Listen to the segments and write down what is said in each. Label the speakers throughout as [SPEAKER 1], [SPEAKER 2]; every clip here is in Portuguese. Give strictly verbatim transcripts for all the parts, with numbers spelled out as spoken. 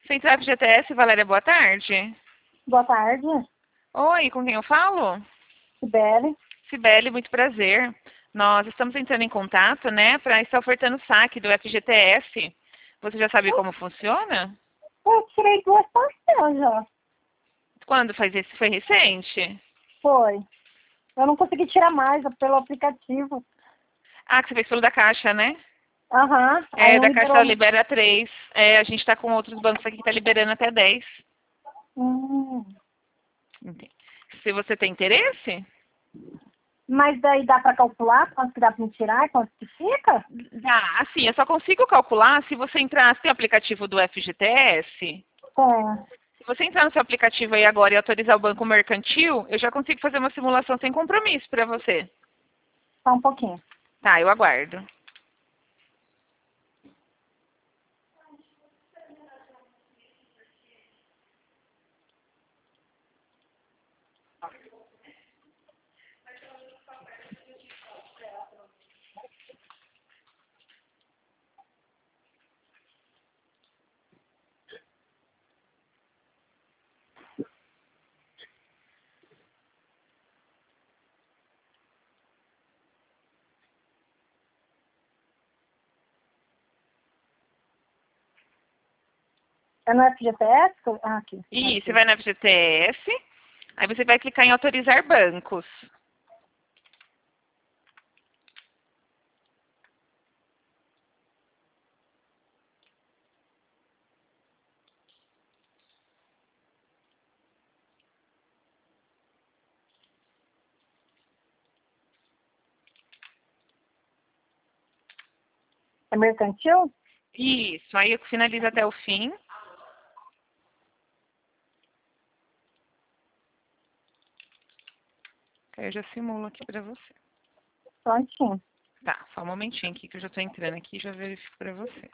[SPEAKER 1] Central F G T S, Valéria, boa tarde.
[SPEAKER 2] Boa tarde,
[SPEAKER 1] Oi, com quem eu falo?
[SPEAKER 2] Sibeli.
[SPEAKER 1] Cibele, muito prazer. Nós estamos entrando em contato, né, para estar ofertando o saque do F G T S. Você já sabe como funciona?
[SPEAKER 2] Eu tirei duas parcelas já.
[SPEAKER 1] Quando faz isso? Foi recente?
[SPEAKER 2] Foi. Eu não consegui tirar mais pelo aplicativo.
[SPEAKER 1] Ah, que você fez pelo da Caixa, né?
[SPEAKER 2] Aham, aí
[SPEAKER 1] É,
[SPEAKER 2] não
[SPEAKER 1] da Caixa
[SPEAKER 2] liberou.
[SPEAKER 1] libera três. É, a gente está com outros bancos aqui que está liberando até dez.
[SPEAKER 2] Hum.
[SPEAKER 1] Entendi. Se você tem interesse?
[SPEAKER 2] Mas daí dá pra calcular quanto que dá pra me tirar e quanto que fica?
[SPEAKER 1] Dá, assim, eu só consigo calcular se você entrar, se tem o aplicativo do F G T S.
[SPEAKER 2] É,
[SPEAKER 1] Se você entrar no seu aplicativo aí agora e autorizar o banco mercantil, eu já consigo fazer uma simulação sem compromisso para você.
[SPEAKER 2] só um pouquinho.
[SPEAKER 1] Tá, eu aguardo.
[SPEAKER 2] É no F G T S? que eu- Ah, aqui.
[SPEAKER 1] E você
[SPEAKER 2] aqui.
[SPEAKER 1] vai na F G T S, aí você vai clicar em autorizar bancos.
[SPEAKER 2] É mercantil?
[SPEAKER 1] Isso, aí eu finalizo até o fim. Aí eu já simulo aqui para você.
[SPEAKER 2] Prontinho.
[SPEAKER 1] Tá, só um momentinho aqui que eu já estou entrando aqui e já verifico para você.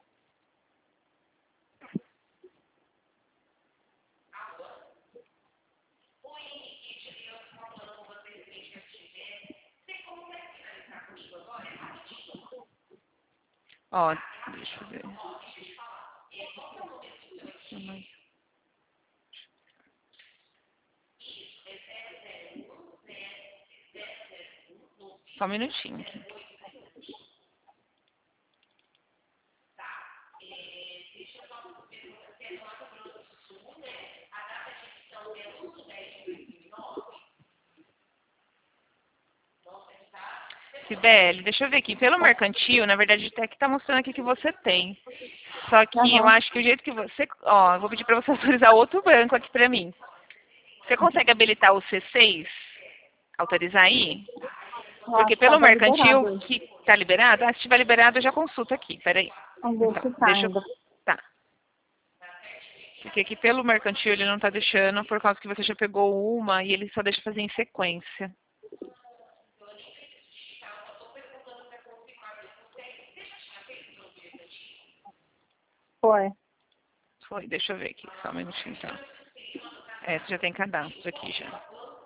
[SPEAKER 1] Ó, deixa eu ver. Só um minutinho aqui. Sibeli, deixa eu ver aqui. Pelo mercantil, na verdade, até que tá mostrando aqui que você tem. Só que eu
[SPEAKER 2] Aham.
[SPEAKER 1] acho que o jeito que você... Ó, eu vou pedir para você autorizar outro banco aqui para mim. Você consegue habilitar o C seis? Autorizar aí?
[SPEAKER 2] Eu
[SPEAKER 1] Porque
[SPEAKER 2] acho que
[SPEAKER 1] pelo
[SPEAKER 2] tava liberado
[SPEAKER 1] mercantil,
[SPEAKER 2] hoje.
[SPEAKER 1] que tá liberado, ah, se tiver liberado, eu já consulto aqui. Peraí.
[SPEAKER 2] Vamos ver
[SPEAKER 1] Então,
[SPEAKER 2] se tá
[SPEAKER 1] deixa eu...
[SPEAKER 2] ainda.
[SPEAKER 1] Tá. Porque aqui pelo mercantil ele não tá deixando, por causa que você já pegou uma e ele só deixa fazer em sequência.
[SPEAKER 2] Foi.
[SPEAKER 1] Foi, deixa eu ver aqui, só um minutinho então. É, você já tem cadastro aqui já.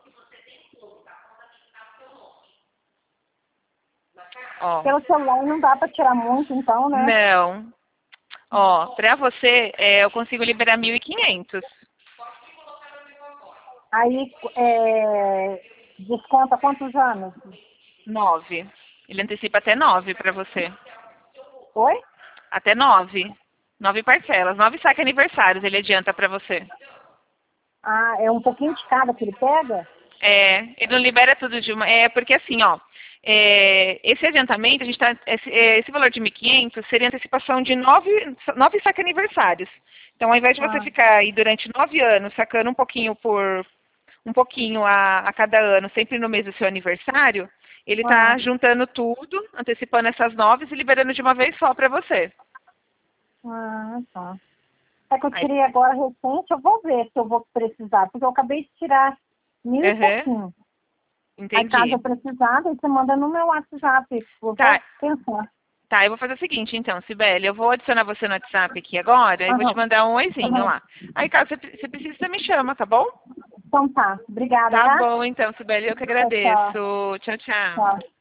[SPEAKER 1] Ó,
[SPEAKER 2] Pelo celular não dá pra tirar muito, então, né?
[SPEAKER 1] não. Ó, pra você, é, eu consigo liberar mil e quinhentos.
[SPEAKER 2] Aí, é, desconta quantos anos?
[SPEAKER 1] Nove. Ele antecipa até nove pra você.
[SPEAKER 2] Oi?
[SPEAKER 1] Até nove. Nove parcelas. Nove saque aniversários ele adianta pra você.
[SPEAKER 2] Ah, é um pouquinho de cada que ele pega?
[SPEAKER 1] É, ele não libera tudo de uma. É porque assim, ó. É, esse adiantamento, a gente tá, esse, é, esse valor de mil e quinhentos seria antecipação de nove, nove saque aniversários. Então, ao invés de você
[SPEAKER 2] Ah,
[SPEAKER 1] ficar aí durante nove anos sacando um pouquinho por um pouquinho a, a cada ano, sempre no mês do seu aniversário, ele
[SPEAKER 2] ah,
[SPEAKER 1] está juntando tudo, antecipando essas nove e liberando de uma vez só para você.
[SPEAKER 2] ah, tá. É que eu
[SPEAKER 1] Aí,
[SPEAKER 2] tirei agora recente, eu vou ver se eu vou precisar, porque eu acabei de tirar mil e
[SPEAKER 1] uhum,
[SPEAKER 2] pouquinho. Aí caso
[SPEAKER 1] entendi.
[SPEAKER 2] eu precisar, daí você manda no meu WhatsApp. Eu vou
[SPEAKER 1] Tá,
[SPEAKER 2] pensar.
[SPEAKER 1] tá, eu vou fazer o seguinte, então, Sibeli, eu vou adicionar você no WhatsApp aqui agora e vou te
[SPEAKER 2] Aham,
[SPEAKER 1] mandar um oizinho
[SPEAKER 2] aham.
[SPEAKER 1] lá. Aí, caso você, você precise, você me chama, tá bom?
[SPEAKER 2] Então tá. Obrigada,
[SPEAKER 1] Tá
[SPEAKER 2] tá?
[SPEAKER 1] bom, então, Sibeli, eu que
[SPEAKER 2] Tchau, tchau.
[SPEAKER 1] agradeço. Tchau, tchau.
[SPEAKER 2] Tchau.